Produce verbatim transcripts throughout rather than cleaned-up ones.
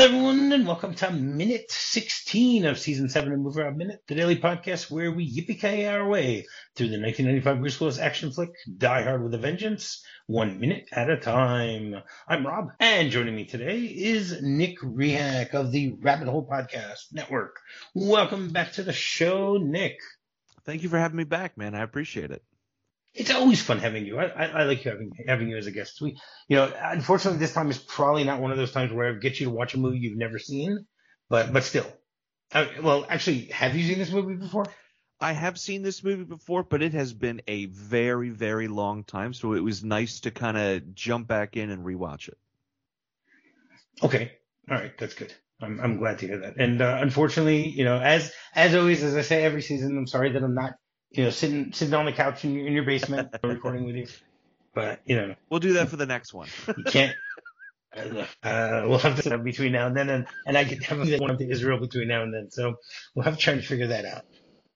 everyone, and welcome to minute sixteen of season seven of Move Around Minute, the daily podcast where we yippee-ki-yay our way through the nineteen ninety-five Bruce Willis action flick Die Hard with a Vengeance, one minute at a time. I'm Rob, and joining me today is Nick Rehak of the Rabbit Hole Podcast Network. Welcome back to the show, Nick. Thank you for having me back, man. I appreciate it. It's always fun having you. I, I, I like having having you as a guest. We, you know, unfortunately, this time is probably not one of those times where I get you to watch a movie you've never seen, but but still. Uh, well, actually, have you seen this movie before? I have seen this movie before, but it has been a very, very long time, so it was nice to kind of jump back in and rewatch it. Okay, all right, that's good. I'm I'm glad to hear that. And uh, unfortunately, you know, as as always, as I say every season, I'm sorry that I'm not. You know, sitting sitting on the couch in your, in your basement recording with you. But, you know. We'll do that for the next one. You can't. Uh, uh, we'll have to between now and then. And, and I get have one to Israel between now and then. So we'll have to try to figure that out.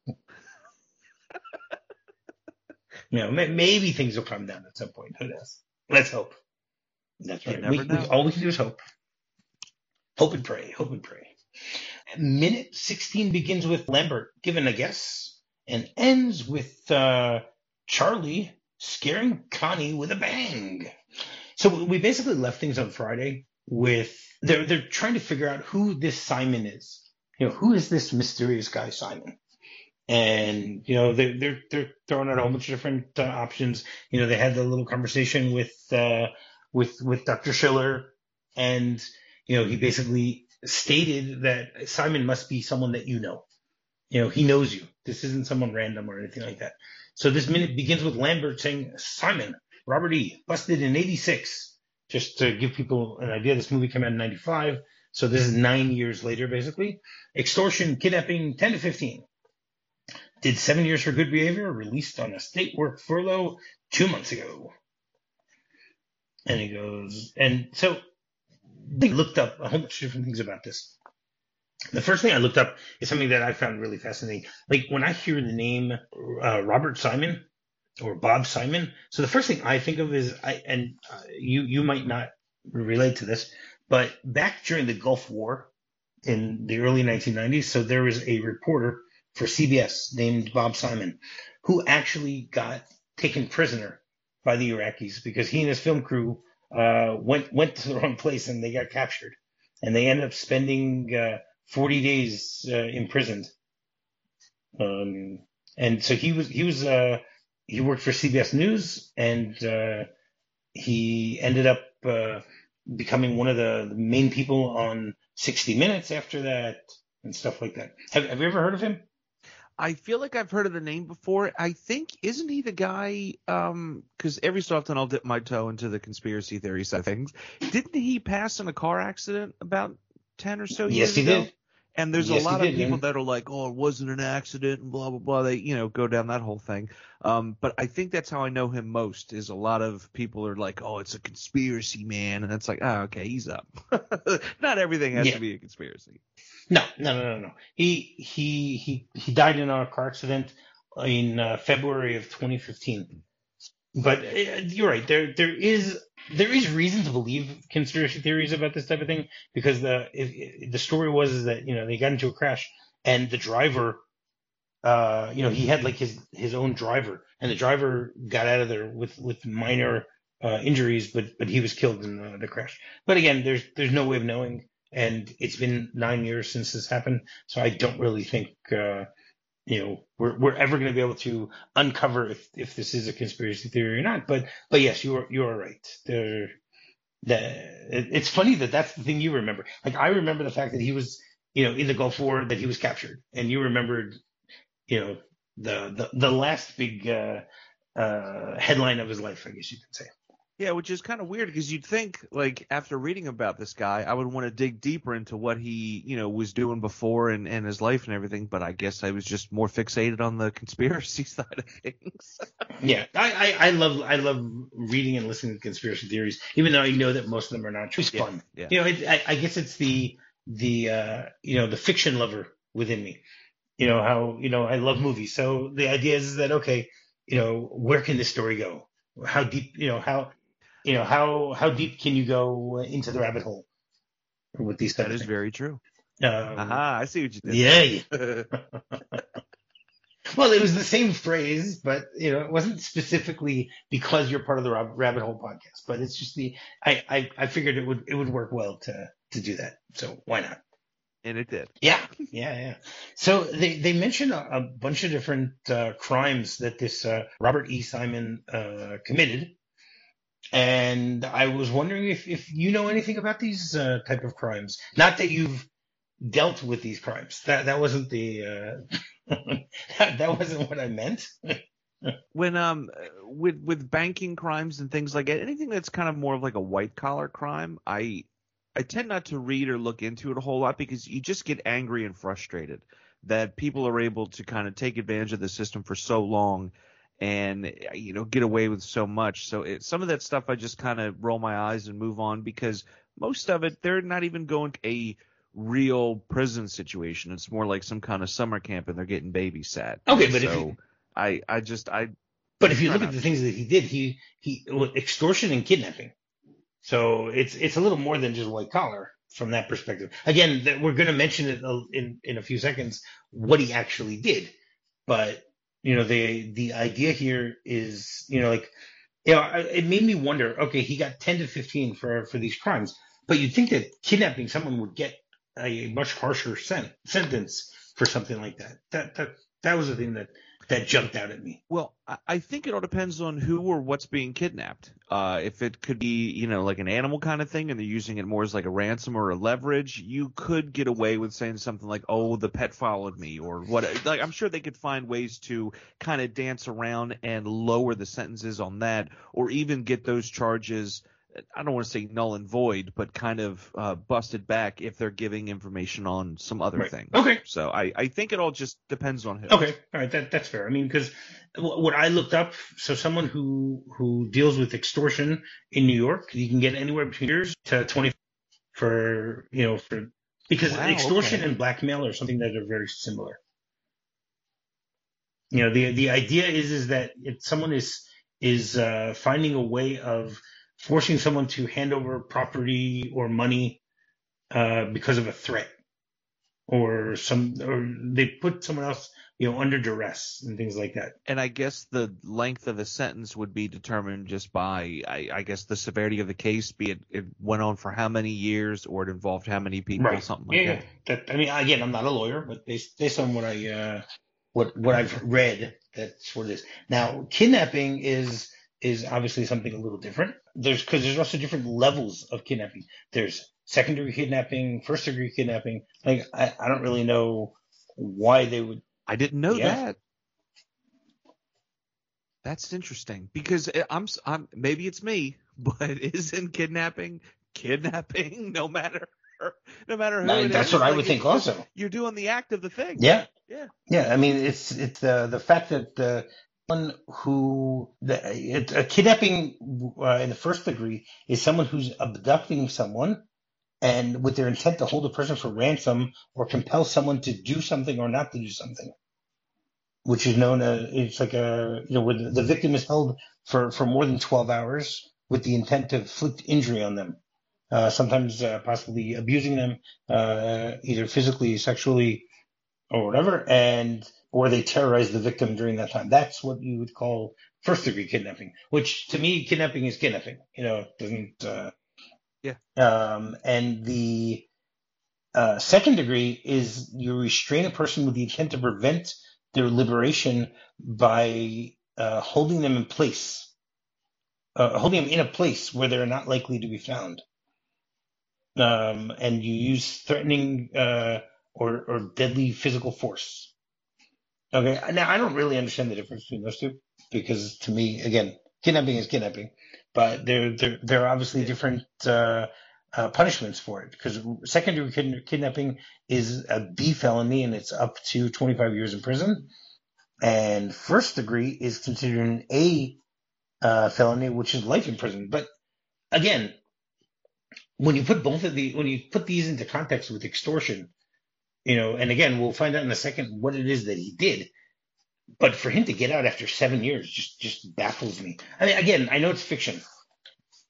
You know, maybe things will calm down at some point. Who knows? Let's hope. That's right. We, we, all we can do is hope. Hope and pray. Hope and pray. Minute sixteen begins with Lambert given a guess. And ends with uh, Charlie scaring Connie with a bang. So we basically left things on Friday with they're they're trying to figure out who this Simon is. You know, who is this mysterious guy Simon? And you know they're they're they're throwing out a whole bunch of different uh, options. You know, they had the little conversation with uh, with with Doctor Schiller, and you know he basically stated that Simon must be someone that you know. You know, he knows you. This isn't someone random or anything like that. So this minute begins with Lambert saying, Simon, Robert E., busted in eighty-six. Just to give people an idea, this movie came out in ninety-five. So this is nine years later, basically. Extortion, kidnapping, ten to fifteen. Did seven years for good behavior, released on a state work furlough two months ago. And he goes, and so they looked up a whole bunch of different things about this. The first thing I looked up is something that I found really fascinating. Like when I hear the name uh, Robert Simon or Bob Simon, so the first thing I think of is, I and uh, you you might not relate to this, but back during the Gulf War in the early nineteen nineties, so there was a reporter for C B S named Bob Simon who actually got taken prisoner by the Iraqis because he and his film crew uh, went went to the wrong place and they got captured, and they ended up spending uh, forty days uh, imprisoned. Um, and so he was, he was, uh, he worked for C B S News, and uh, he ended up uh, becoming one of the, the main people on sixty minutes after that and stuff like that. Have, have you ever heard of him? I feel like I've heard of the name before. I think, isn't he the guy, um, because every so often I'll dip my toe into the conspiracy theory side of things. Didn't he pass in a car accident about ten or so years ago? Yes, he did. And there's yes, a lot of did, people yeah. that are like, oh, it wasn't an accident and blah, blah, blah. They, you know, go down that whole thing. Um, but I think that's how I know him most is a lot of people are like, oh, it's a conspiracy, man. And it's like, oh, okay, he's up. Not everything has yeah. to be a conspiracy. No, no, no, no, no. He, he, he, he died in a car accident in uh, February of twenty fifteen. But uh, you're right. There, there is, there is reason to believe conspiracy theories about this type of thing because the if, if the story was is that you know they got into a crash and the driver, uh, you know, he had like his his own driver and the driver got out of there with with minor uh, injuries, but but he was killed in the, the crash. But again, there's there's no way of knowing, and it's been nine years since this happened, so I don't really think. Uh, You know, we're we're ever going to be able to uncover if, if this is a conspiracy theory or not. But but yes, you are you are right. There, the it's funny that that's the thing you remember. Like I remember the fact that he was you know in the Gulf War that he was captured, and you remembered you know the the, the last big uh, uh, headline of his life, I guess you could say. Yeah, which is kind of weird because you'd think, like, after reading about this guy, I would want to dig deeper into what he, you know, was doing before and, and his life and everything. But I guess I was just more fixated on the conspiracy side of things. Yeah, I, I, I love I love reading and listening to conspiracy theories, even though I know that most of them are not true. It's yeah, fun. Yeah. You know, it, I, I guess it's the the uh, you know the fiction lover within me. You know how you know I love movies, so the idea is that okay, you know, where can this story go? How deep? You know how. You know, how how deep can you go into the rabbit hole? with these. That is very true. Um, Aha, I see what you did. Yeah. Well, it was the same phrase, but you know, it wasn't specifically because you're part of the Rabbit Hole podcast. But it's just the I, I, I figured it would it would work well to to do that. So why not? And it did. Yeah, yeah, yeah. So they they mention a, a bunch of different uh, crimes that this uh, Robert E. Simon uh, committed, and I was wondering if if you know anything about these uh, type of crimes. Not that you've dealt with these crimes. That that wasn't the uh, that, that wasn't what I meant. When um with with banking crimes and things like that, anything that's kind of more of like a white collar crime, I I tend not to read or look into it a whole lot because you just get angry and frustrated that people are able to kind of take advantage of the system for so long and you know get away with so much. So it, some of that stuff I just kind of roll my eyes and move on because most of it they're not even going a real prison situation. It's more like some kind of summer camp and they're getting babysat. Okay, but so if you, I I just I. But if you look at the things that he did, he he well, extortion and kidnapping. So it's it's a little more than just white collar from that perspective. Again, that we're going to mention it in in a few seconds what he actually did, but you know the the idea here is you know like you know it made me wonder. Okay, he got ten to fifteen for for these crimes, but you'd think that kidnapping someone would get a much harsher sen- sentence for something like that. That that that was the thing that. That jumped out at me. Well, I think it all depends on who or what's being kidnapped. Uh, if it could be, you know, like an animal kind of thing and they're using it more as like a ransom or a leverage, you could get away with saying something like, oh, the pet followed me or what. Like, I'm sure they could find ways to kind of dance around and lower the sentences on that or even get those charges – I don't want to say null and void, but kind of uh, busted back if they're giving information on some other right. things. Okay. So I, I think it all just depends on who. Okay. All right. That that's fair. I mean, because what I looked up, so someone who who deals with extortion in New York, you can get anywhere between years to twenty for you know for because wow, extortion okay. and blackmail are something that are very similar. You know, the the idea is is that if someone is is uh, finding a way of forcing someone to hand over property or money uh, because of a threat, or some, or they put someone else, you know, under duress and things like that. And I guess the length of the sentence would be determined just by, I, I guess, the severity of the case. Be it, it went on for how many years, or it involved how many people, right. something like yeah, that. that. I mean, again, I'm not a lawyer, but based based on what I uh, what what I've read, that's what it is. Now, kidnapping is. is obviously something a little different. There's because there's also different levels of kidnapping. There's secondary kidnapping, first degree kidnapping. Like I, I don't really know why they would. I didn't know yeah. that. That's interesting because I'm, I'm maybe it's me, but isn't kidnapping kidnapping no matter no matter who no, it that's is? what like I would think also. You're doing the act of the thing. Yeah. Yeah. Yeah. I mean, it's it's the the fact that the Someone who the, a kidnapping uh, in the first degree is someone who's abducting someone and with their intent to hold a person for ransom or compel someone to do something or not to do something, which is known as it's like a you know where the, the victim is held for, for more than twelve hours with the intent to inflict injury on them, uh, sometimes uh, possibly abusing them uh, either physically, sexually, or whatever, and or they terrorize the victim during that time. That's what you would call first degree kidnapping, which to me, kidnapping is kidnapping. You know, it doesn't. Uh, yeah. Um, and the uh, second degree is you restrain a person with the intent to prevent their liberation by uh, holding them in place, uh, holding them in a place where they're not likely to be found. Um, and you use threatening uh, or, or deadly physical force. Okay, now I don't really understand the difference between those two because to me, again, kidnapping is kidnapping, but there there there are obviously different uh, uh, punishments for it. Because secondary kid- kidnapping is a B felony and it's up to twenty-five years in prison, and first degree is considered an A uh, felony, which is life in prison. But again, when you put both of the when you put these into context with extortion. You know, and again, we'll find out in a second what it is that he did. But for him to get out after seven years just, just baffles me. I mean, again, I know it's fiction,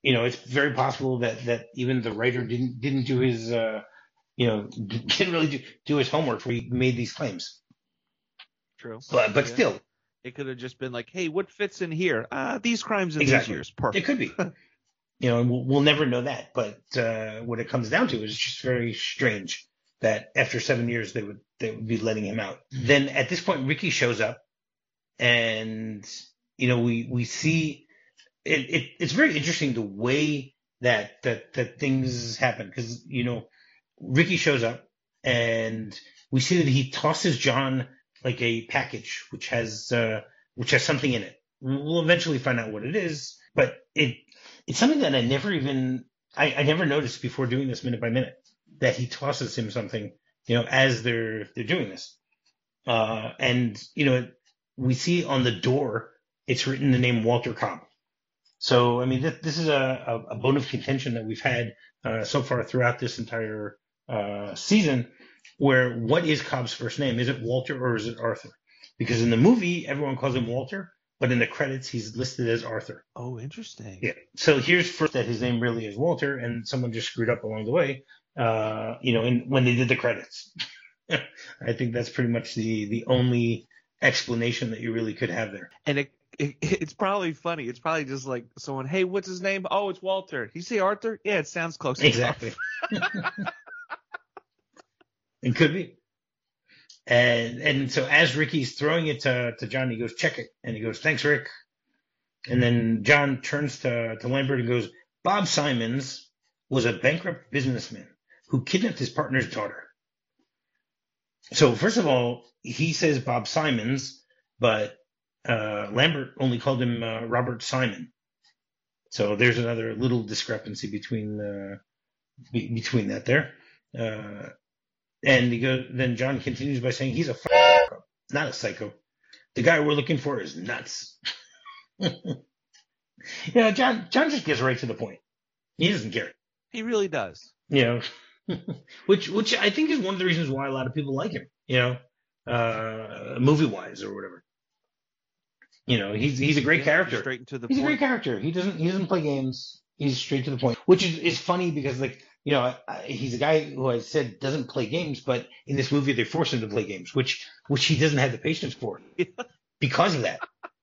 you know, it's very possible that, that even the writer didn't didn't do his, uh, you know, didn't really do, do his homework before he made these claims. True. But but yeah. still, it could have just been like, hey, what fits in here? Uh, these crimes in exactly. these years. Perfect. It could be. You know, and we'll, we'll never know that. But uh, what it comes down to is just very strange that after seven years they would they would be letting him out. Then at this point, Ricky shows up, and you know we we see it. it it's very interesting the way that that that things happen, because you know Ricky shows up, and we see that he tosses John like a package which has uh, which has something in it. We'll eventually find out what it is, but it it's something that I never even I, I never noticed before doing this minute by minute, that he tosses him something, you know, as they're they're doing this. Uh, and you know, we see on the door it's written the name Walter Cobb. So I mean, this, this is a, a bone of contention that we've had uh, so far throughout this entire uh, season, where what is Cobb's first name? Is it Walter or is it Arthur? Because in the movie, everyone calls him Walter, but in the credits, he's listed as Arthur. Oh, interesting. Yeah. So here's first that his name really is Walter, and someone just screwed up along the way, uh, you know, in, when they did the credits. I think that's pretty much the, the only explanation that you really could have there. And it, it it's probably funny. It's probably just like someone, hey, what's his name? Oh, it's Walter. You say Arthur? Yeah, it sounds close. Exactly. It could be. And and so as Ricky's throwing it to, to John, he goes, check it. And he goes, thanks, Rick. And then John turns to, to Lambert and goes, Bob Simons was a bankrupt businessman who kidnapped his partner's daughter. So first of all, he says Bob Simons, but uh, Lambert only called him uh, Robert Simon. So there's another little discrepancy between uh, be, between that there. Uh, and he goes, then John continues by saying he's a psycho, not a psycho. The guy we're looking for is nuts. Yeah, John. John just gets right to the point. He doesn't care. He really does. You know, which which I think is one of the reasons why a lot of people like him. You know, uh, movie wise or whatever. You know, he's he's a great yeah, character. Straight to the he's point. a great character. He doesn't he doesn't play games. He's straight to the point, which is, is funny because like you know I, he's a guy who I said doesn't play games, but in this movie they force him to play games, which which he doesn't have the patience for because of that.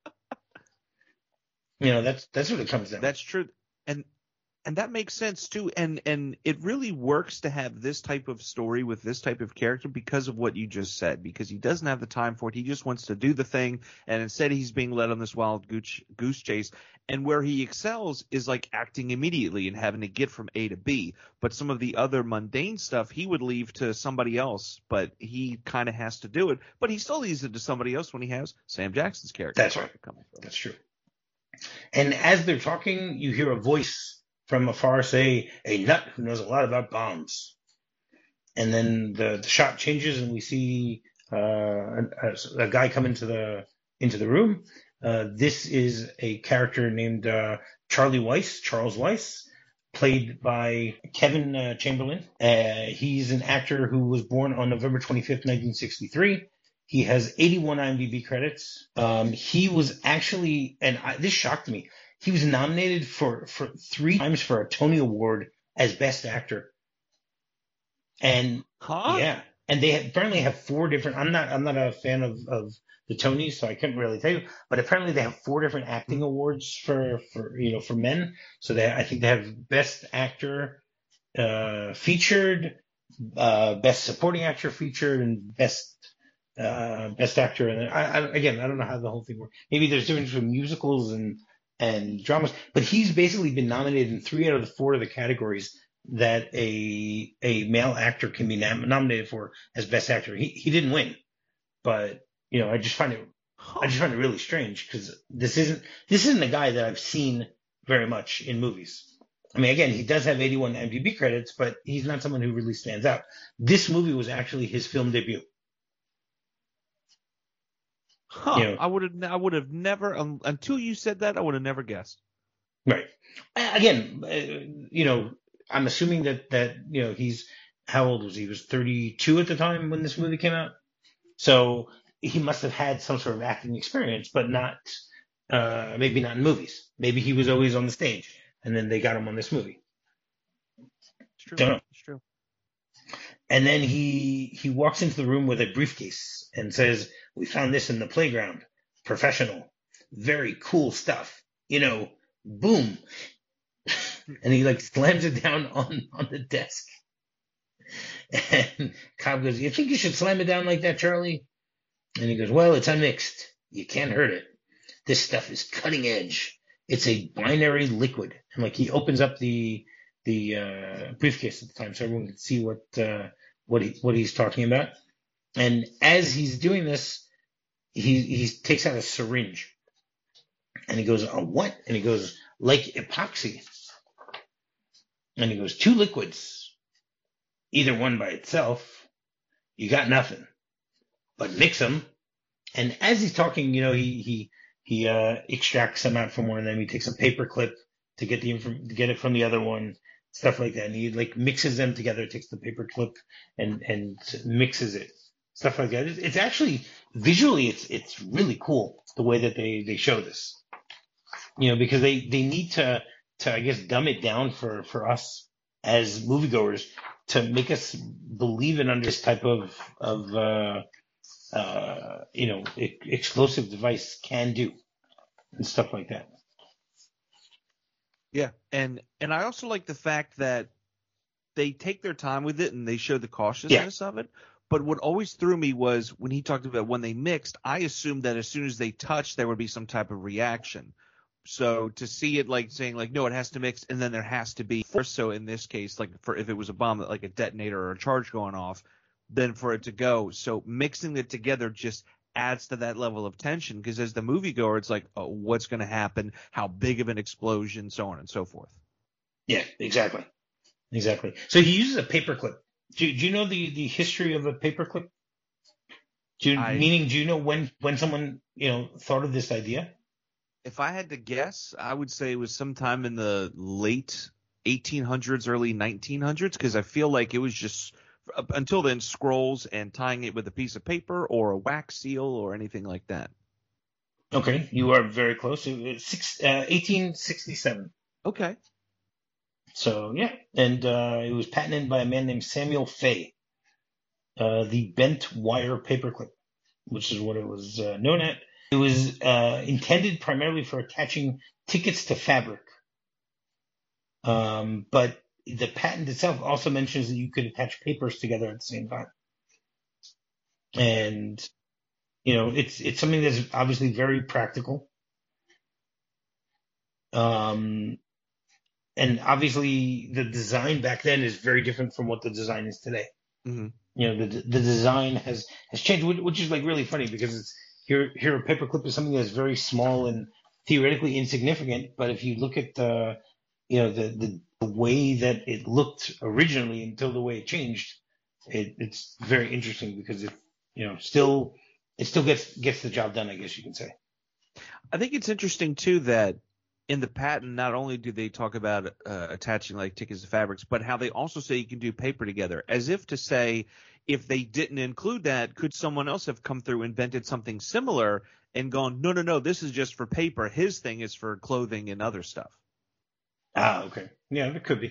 You know, that's that's what it comes down. That's true, and and that makes sense too. And and it really works to have this type of story with this type of character because of what you just said. Because he doesn't have the time for it. He just wants to do the thing, and instead he's being led on this wild goose goose chase. And where he excels is like acting immediately and having to get from A to B. But some of the other mundane stuff he would leave to somebody else, but he kind of has to do it. But he still leaves it to somebody else when he has Sam Jackson's character. That's right. That's true. And as they're talking, you hear a voice from afar say, a nut who knows a lot about bombs. And then the, the shot changes and we see uh, a, a guy come into the into the room. Uh, this is a character named uh, Charlie Weiss, Charles Weiss, played by Kevin uh, Chamberlain. Uh, he's an actor who was born on November twenty-fifth, nineteen sixty-three. He has eighty-one IMDb credits. Um, he was actually, and I, this shocked me, he was nominated for, for three times for a Tony Award as Best Actor. And huh? yeah, and they apparently have four different. I'm not, I'm not a fan of, of the Tonys, so I couldn't really tell you. But apparently they have four different acting awards for, for you know, for men. So they, I think they have Best Actor uh, featured, uh, Best Supporting Actor featured, and Best. Uh, best actor, and I, I, again, I don't know how the whole thing works. Maybe there's difference between musicals and and dramas, but he's basically been nominated in three out of the four of the categories that a a male actor can be nom- nominated for as best actor. He he didn't win, but you know, I just find it I just find it really strange because this isn't this isn't a guy that I've seen very much in movies. I mean, again, he does have eighty-one IMDb credits, but he's not someone who really stands out. This movie was actually his film debut. Huh. You know, I would have I would have never um, until you said that I would have never guessed. Right. Again, uh, you know, I'm assuming that that you know he's how old was he? He was thirty-two at the time when this movie came out. So he must have had some sort of acting experience, but not uh, maybe not in movies. Maybe he was always on the stage. and then they got him on this movie. It's true. Don't know. It's true. And then he he walks into the room with a briefcase and says, "We found this in the playground. Professional, very cool stuff. You know, boom." And he like slams it down on on the desk. And Cobb goes, "You think you should slam it down like that, Charlie?" And he goes, "Well, it's unmixed. You can't hurt it. This stuff is cutting edge. It's a binary liquid." And like he opens up the the uh, briefcase at the time so everyone can see what uh, what he what he's talking about. And as he's doing this, he he takes out a syringe. And he goes, "A what?" And he goes, "Like epoxy." And he goes, "Two liquids, either one by itself, you got nothing. But mix them." And as he's talking, you know, he he he uh, extracts some out from one of them. He takes a paper clip to get the inf- to get it from the other one, stuff like that. And he like mixes them together. Takes the paper clip and and mixes it, stuff like that. It's, it's actually visually, it's it's really cool the way that they they show this. You know, because they they need to to I guess dumb it down for for us as moviegoers to make us believe in under this type of of uh, uh, you know e- explosive device can do and stuff like that. Yeah, and and I also like the fact that they take their time with it and they show the cautiousness yeah. of it. But what always threw me was when he talked about when they mixed, I assumed that as soon as they touched, there would be some type of reaction. So to see it like saying like, no, it has to mix, and then there has to be force. So in this case, like for if it was a bomb, like a detonator or a charge going off, then for it to go. So mixing it together just adds to that level of tension because as the moviegoer, it's like, oh, what's going to happen? How big of an explosion? So on and so forth. Yeah, exactly. Exactly. So he uses a paperclip. Do, do you know the, the history of a paperclip? Do you, I, meaning, do you know when, when someone, you know, thought of this idea? If I had to guess, I would say it was sometime in the late eighteen hundreds, early nineteen hundreds, because I feel like it was just until then scrolls and tying it with a piece of paper or a wax seal or anything like that. Okay, you are very close. It was six, uh, eighteen sixty-seven. Okay. So, yeah, and uh, it was patented by a man named Samuel Fay, uh, the bent wire paperclip, which is what it was uh, known at. It was uh, intended primarily for attaching tickets to fabric. Um, but the patent itself also mentions that you could attach papers together at the same time. And, you know, it's it's something that's obviously very practical. Um, and obviously the design back then is very different from what the design is today. Mm-hmm. You know, the the design has, has changed, which is like really funny because it's here here a paperclip is something that's very small and theoretically insignificant, but if you look at the you know the, the, the way that it looked originally until the way it changed, it, it's very interesting because it you know still it still gets gets the job done, I guess you can say. I think it's interesting too that in the patent, not only do they talk about uh, attaching like tickets to fabrics, but how they also say you can do paper together, as if to say, if they didn't include that, could someone else have come through, invented something similar and gone, no, no, no, this is just for paper. His thing is for clothing and other stuff. Ah, okay. Yeah, that could be.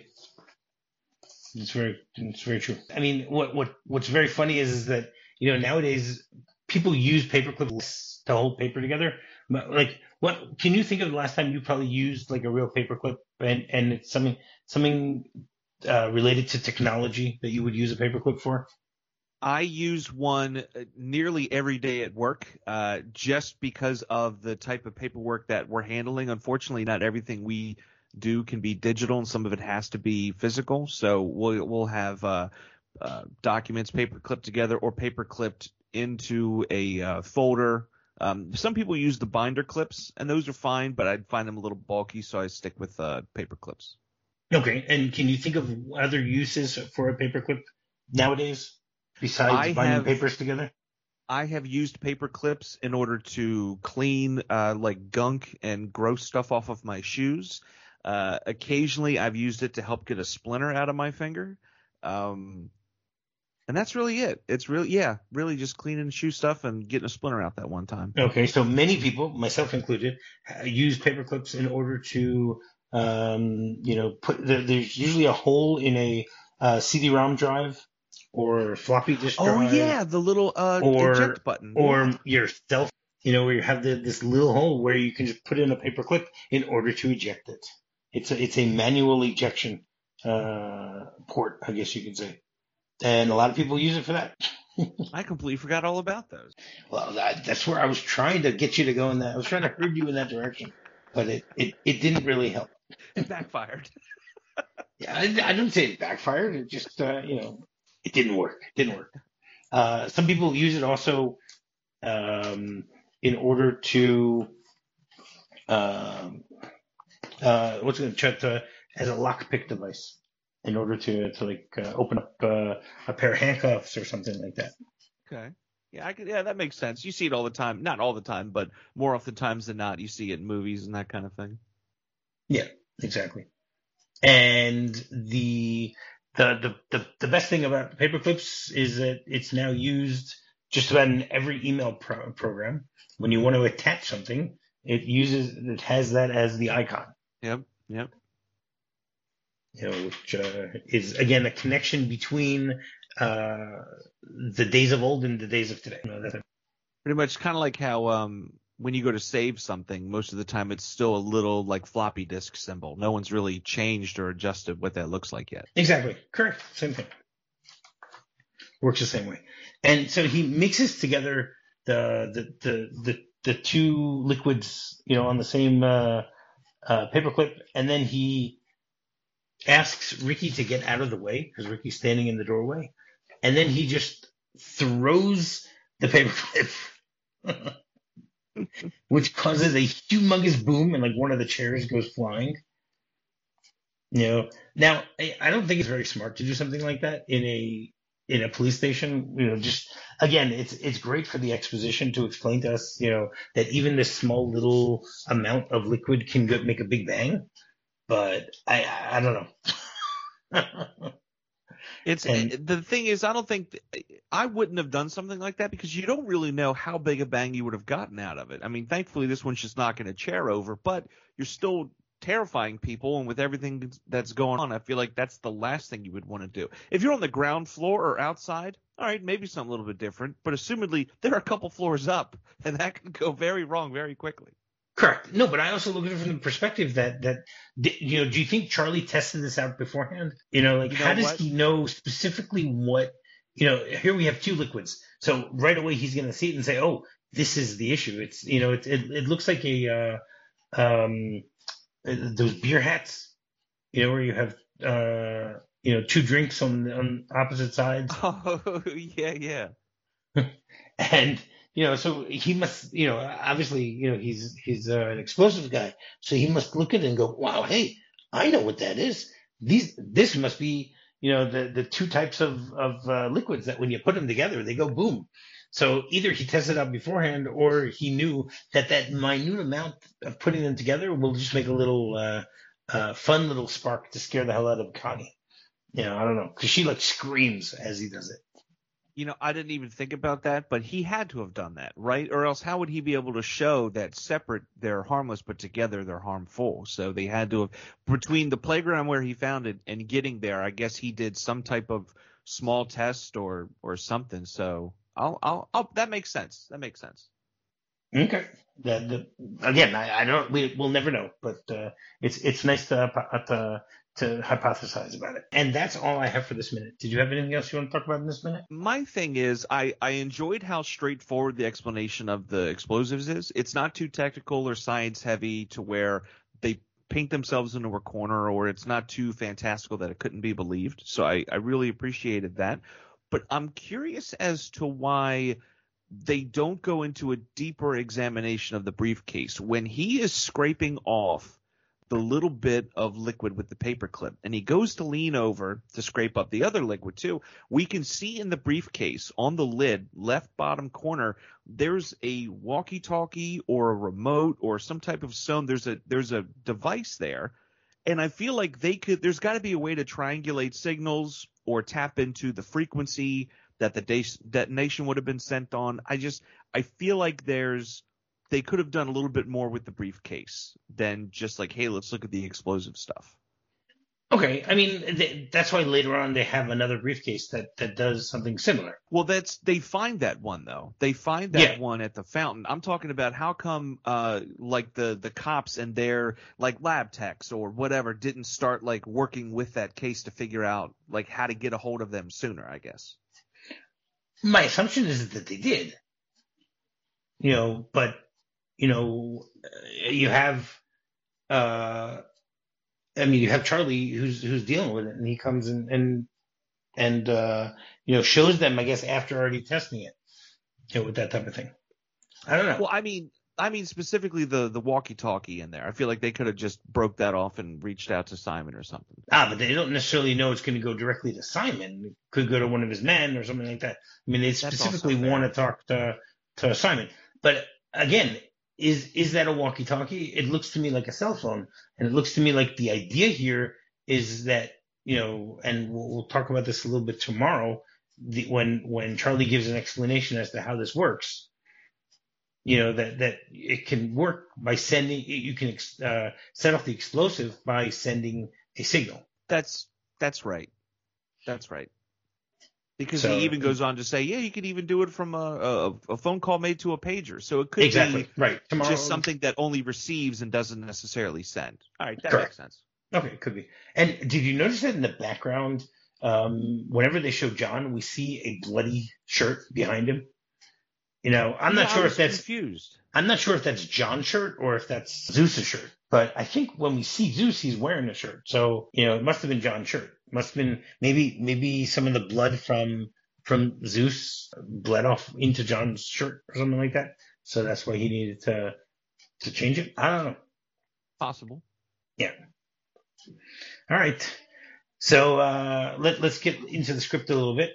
It's very, it's very true. I mean, what, what, what's very funny is, is that, you know, nowadays people use paperclips to hold paper together. But like, what, can you think of the last time you probably used like a real paperclip and, and it's something, something uh, related to technology that you would use a paperclip for? I use one nearly every day at work, uh, just because of the type of paperwork that we're handling. Unfortunately, not everything we do can be digital, and some of it has to be physical. So we'll we'll have uh, uh, documents paper clipped together or paper clipped into a uh, folder. Um, some people use the binder clips, and those are fine, but I'd find them a little bulky, so I stick with uh, paper clips. Okay, and can you think of other uses for a paperclip nowadays? Besides I binding have, papers together? I have used paper clips in order to clean uh, like gunk and gross stuff off of my shoes. Uh, occasionally, I've used it to help get a splinter out of my finger. Um, and that's really it. It's really, yeah, really just cleaning shoe stuff and getting a splinter out that one time. Okay, so many people, myself included, use paper clips in order to Um, you know, put there, there's usually a hole in a uh, C D-ROM drive or floppy disk Oh drive, yeah, the little uh or eject button. or Yeah. your cell, you know, where you have the, this little hole where you can just put in a paper clip in order to eject it. It's a, it's a manual ejection uh, port, I guess you could say, and a lot of people use it for that. I completely forgot all about those. Well, that, that's where I was trying to get you to go in that. I was trying to herd you in that direction, but it, it, it didn't really help. It backfired. Yeah, I, I didn't say it backfired. It just, uh, you know, it didn't work. It didn't work. Uh, some people use it also um, in order to, um, uh, what's it going to, as a lockpick device, in order to, to like uh, open up uh, a pair of handcuffs or something like that. Okay. Yeah, I could. Yeah, that makes sense. You see it all the time. Not all the time, but more often times than not, you see it in movies and that kind of thing. Yeah, exactly. And the the the the, the best thing about paper clips is that it's now used just about in every email pro- program. When you want to attach something, it uses it has that as the icon. Yep. Yep. You know, which uh, is again a connection between uh, the days of old and the days of today. You know, that's Pretty much kind of like how um, when you go to save something, most of the time it's still a little like floppy disk symbol. No one's really changed or adjusted what that looks like yet. Exactly. Correct. Same thing. Works the same way. And so he mixes together the the the the, the two liquids, you know, on the same uh, uh, paperclip, and then he asks Ricky to get out of the way because Ricky's standing in the doorway, and then he just throws the paperclip, which causes a humongous boom, and like one of the chairs goes flying. You know, now I, I don't think it's very smart to do something like that in a in a police station. You know, just again, it's it's great for the exposition to explain to us, you know, that even this small little amount of liquid can go, make a big bang. But I I don't know. It's And the thing is, I don't think I wouldn't have done something like that because you don't really know how big a bang you would have gotten out of it. I mean, thankfully this one's just knocking a chair over, but you're still terrifying people, and with everything that's going on, I feel like that's the last thing you would want to do. If you're on the ground floor or outside, all right, maybe something a little bit different, but assumedly there are a couple floors up, and that can go very wrong very quickly. correct. No, but I also look at it from the perspective that that you know, do you think Charlie tested this out beforehand? You know, like You know how does what? he know specifically what? You know, here we have two liquids, so right away he's going to see it and say, "Oh, this is the issue." It's you know, it it, it looks like a uh, um those beer hats, you know, where you have uh you know two drinks on on opposite sides. Oh, yeah, yeah. And you know, so he must, you know, obviously, you know, he's he's uh, an explosives guy, so he must look at it and go, "Wow, hey, I know what that is. These, this must be, you know, the the two types of of uh, liquids that when you put them together, they go boom." So either he tested out beforehand, or he knew that that minute amount of putting them together will just make a little uh, uh, fun little spark to scare the hell out of Connie. You know, I don't know, because she like screams as he does it. You know, I didn't even think about that, but he had to have done that, right? Or else how would he be able to show that separate they're harmless, but together they're harmful? So they had to have, between the playground where he found it and getting there, I guess he did some type of small test or or something. So I'll, I'll, I'll that makes sense. That makes sense. Okay. The, the, again, I, I don't. We, we'll never know, but uh, it's it's nice to, uh, to to hypothesize about it. And that's all I have for this minute. Did you have anything else you want to talk about in this minute? My thing is, I, I enjoyed how straightforward the explanation of the explosives is. It's not too technical or science heavy to where they paint themselves into a corner, or it's not too fantastical that it couldn't be believed. So I, I really appreciated that. But I'm curious as to why they don't go into a deeper examination of the briefcase. When he is scraping off the little bit of liquid with the paperclip, and he goes to lean over to scrape up the other liquid too, we can see in the briefcase on the lid, left bottom corner, there's a walkie-talkie or a remote or some type of phone. There's a there's a device there, and I feel like they could. There's got to be a way to triangulate signals or tap into the frequency that the de- detonation would have been sent on. I just I feel like there's they could have done a little bit more with the briefcase than just like, hey, let's look at the explosive stuff. Okay, I mean th- that's why later on they have another briefcase that, that does something similar. Well, that's they find that one though. They find that yeah. one at the fountain. I'm talking about how come uh like the the cops and their like lab techs or whatever didn't start like working with that case to figure out like how to get a hold of them sooner, I guess. My assumption is that they did. You know, but you know, you have uh I mean, you have Charlie who's who's dealing with it, and he comes and and and uh, you know shows them, I guess, after already testing it, you know, with that type of thing. I don't know. Well, I mean, I mean specifically the the walkie-talkie in there. I feel like they could have just broke that off and reached out to Simon or something. Ah, but they don't necessarily know it's going to go directly to Simon. It could go to one of his men or something like that. I mean, they specifically want to talk to to Simon. But again, Is is that a walkie-talkie? It looks to me like a cell phone, and it looks to me like the idea here is that, you know, and we'll, we'll talk about this a little bit tomorrow, the, when when Charlie gives an explanation as to how this works. You know, that that it can work by sending, you can uh, set off the explosive by sending a signal. That's that's right. That's right. Because so, he even goes on to say, yeah, you could even do it from a, a, a phone call made to a pager. So it could exactly. be right. Tomorrow, just something that only receives and doesn't necessarily send. All right, that correct. makes sense. Okay, it could be. And did you notice that in the background, um, whenever they show John, we see a bloody shirt behind him? You know, I'm yeah, not sure I was if that's confused. I'm not sure if that's John's shirt or if that's Zeus's shirt. But I think when we see Zeus, he's wearing a shirt. So, you know, it must have been John's shirt. It must have been maybe maybe some of the blood from from Zeus bled off into John's shirt or something like that. So that's why he needed to to change it. I don't know. Possible. Yeah. All right. So uh, let let's get into the script a little bit.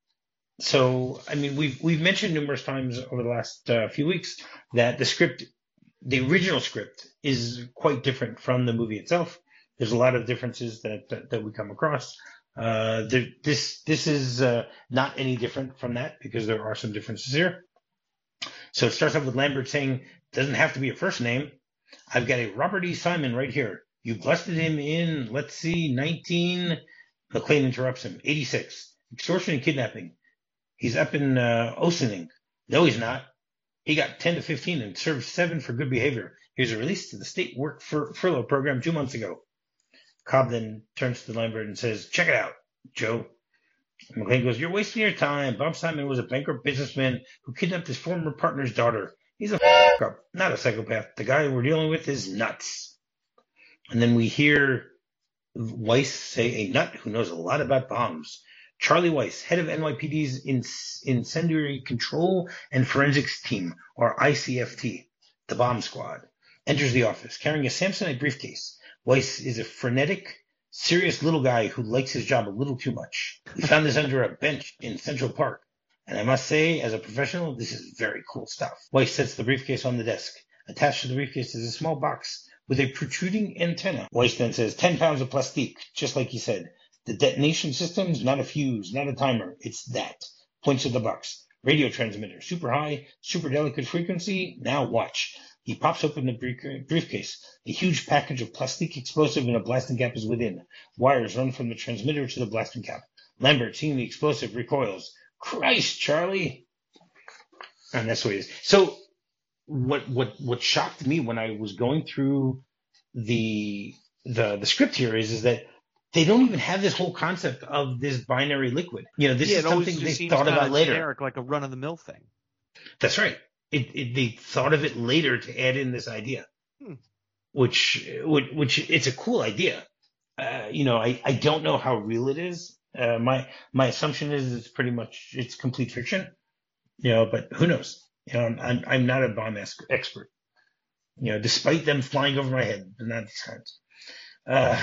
So, I mean, we've we've mentioned numerous times over the last uh, few weeks that the script, the original script, is quite different from the movie itself. There's a lot of differences that that, that we come across. Uh, there, this this is uh, not any different from that because there are some differences here. So it starts off with Lambert saying, "Doesn't have to be a first name. I've got a Robert E. Simon right here. You busted him in, let's see, nineteen." McClane interrupts him. eighty-six. Extortion and kidnapping. He's up in uh, Ossining. No, he's not. He got ten to fifteen and served seven for good behavior. He was released to the state work fur- furlough program two months ago. Cobb then turns to Lambert and says, "Check it out, Joe." And McClane goes, "You're wasting your time. Bob Simon was a bankrupt businessman who kidnapped his former partner's daughter. He's a f***up, not a psychopath. The guy we're dealing with is nuts." And then we hear Weiss say, "A nut who knows a lot about bombs." Charlie Weiss, head of N Y P D's Incendiary Control and Forensics Team, or I C F T, the bomb squad, enters the office carrying a Samsonite briefcase. Weiss is a frenetic, serious little guy who likes his job a little too much. We found this under a bench in Central Park, and I must say, as a professional, this is very cool stuff. Weiss sets the briefcase on the desk. Attached to the briefcase is a small box with a protruding antenna. Weiss then says, ten pounds of plastique, just like he said. The detonation system's not a fuse, not a timer. It's that. Points at the box. Radio transmitter. Super high, super delicate frequency. Now watch. He pops open the briefcase. A huge package of plastic explosive and a blasting cap is within. Wires run from the transmitter to the blasting cap. Lambert, seeing the explosive, recoils. Christ, Charlie! And that's what it is. So what what what shocked me when I was going through the the the script here is is that they don't even have this whole concept of this binary liquid. You know, this yeah, is something they thought about later. Generic, like a run-of-the-mill thing. That's right. It, it, they thought of it later to add in this idea, hmm. which, which, which it's a cool idea. Uh, you know, I, I don't know how real it is. Uh, my my assumption is it's pretty much it's complete fiction. You know, but who knows? You know, I'm I'm, I'm not a bomb expert. You know, despite them flying over my head, but not these kinds. Uh,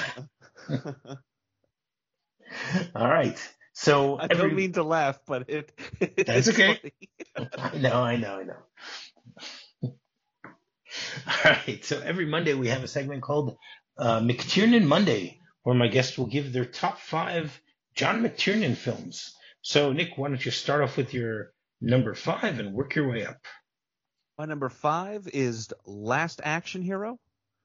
all right. So I every, don't mean to laugh, but it, it that's okay. Funny. I know, I know, I know. All right. So every Monday we have a segment called uh, McTiernan Monday, where my guests will give their top five John McTiernan films. So Nick, why don't you start off with your number five and work your way up? My number five is Last Action Hero.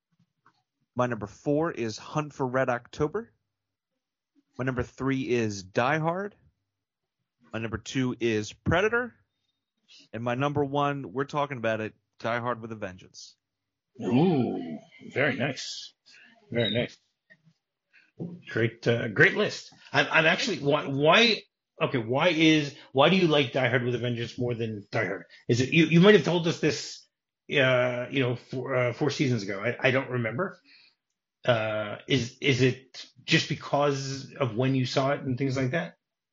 My number four is Hunt for Red October. My number three is Die Hard. My number two is Predator. And my number one, we're talking about it, Die Hard with a Vengeance. Ooh, very nice. Very nice. Great, uh, great list. I'm, I'm actually, why, why, okay, why is, why do you like Die Hard with a Vengeance more than Die Hard? Is it, you, you might have told us this, uh, you know, four, uh, four seasons ago. I, I don't remember. Uh, is, is it just because of when you saw it and things like that?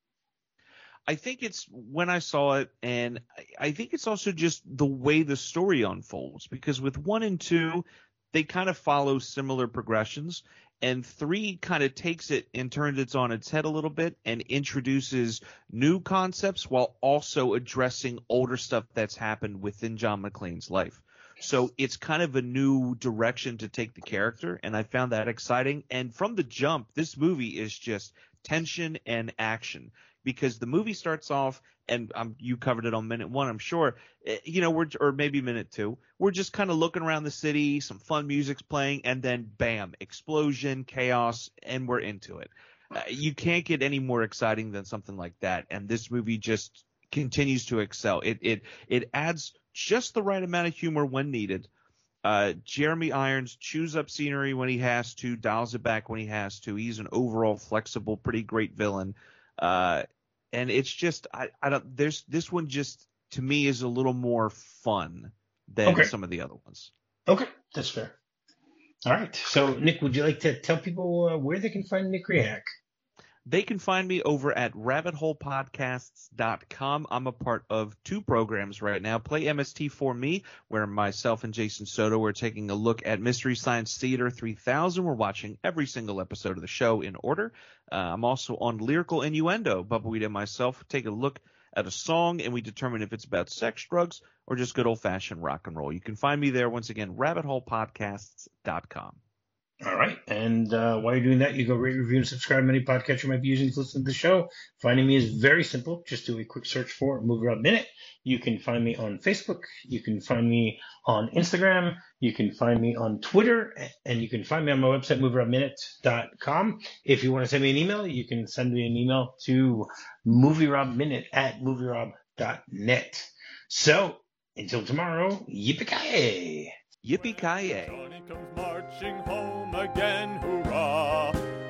I think it's when I saw it, and I think it's also just the way the story unfolds, because with one and two, they kind of follow similar progressions, and three kind of takes it and turns it on its head a little bit and introduces new concepts while also addressing older stuff that's happened within John McClane's life. So it's kind of a new direction to take the character, and I found that exciting. And from the jump, this movie is just tension and action. Because the movie starts off, and um, you covered it on minute one, I'm sure, you know, we're or maybe minute two. We're just kind of looking around the city, some fun music's playing, and then bam, explosion, chaos, and we're into it. Uh, you can't get any more exciting than something like that, and this movie just continues to excel. It it it adds just the right amount of humor when needed. Uh, Jeremy Irons chews up scenery when he has to, dials it back when he has to. He's an overall flexible, pretty great villain. Uh, and it's just, I, I don't, there's, this one just, to me, is a little more fun than okay. some of the other ones. Okay. That's fair. All right. So, Nick, would you like to tell people uh, where they can find Nick Rehak? They can find me over at rabbit hole podcasts dot com. I'm a part of two programs right now. Play M S T for Me, where myself and Jason Soto are taking a look at Mystery Science Theater three thousand. We're watching every single episode of the show in order. Uh, I'm also on Lyrical Innuendo. Bubbleweed and myself take a look at a song, and we determine if it's about sex, drugs, or just good old-fashioned rock and roll. You can find me there, once again, rabbit hole podcasts dot com. All right. And uh, while you're doing that, you go rate, review, and subscribe to any podcast you might be using to listen to the show. Finding me is very simple. Just do a quick search for Movie Rob Minute. You can find me on Facebook. You can find me on Instagram. You can find me on Twitter. And you can find me on my website, movie rob minute dot com. If you want to send me an email, you can send me an email to movierobminute at movierob dot net. So, until tomorrow, yippee-ki-yay! Yippee-ki-yay! Johnny comes marching home again, hurrah,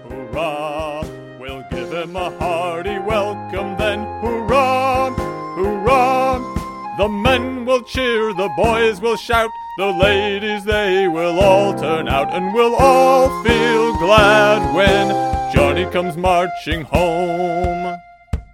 hurrah. We'll give him a hearty welcome then, hurrah, hurrah. The men will cheer, the boys will shout, the ladies they will all turn out, and we'll all feel glad when Johnny comes marching home.